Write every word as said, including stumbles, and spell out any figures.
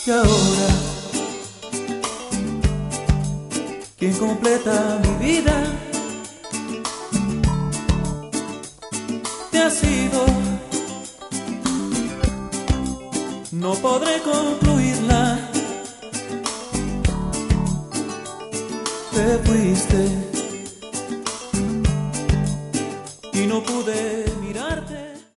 Y ahora, ¿quién completa mi vida? Te has ido, no podré concluirla. Te fuiste y no pude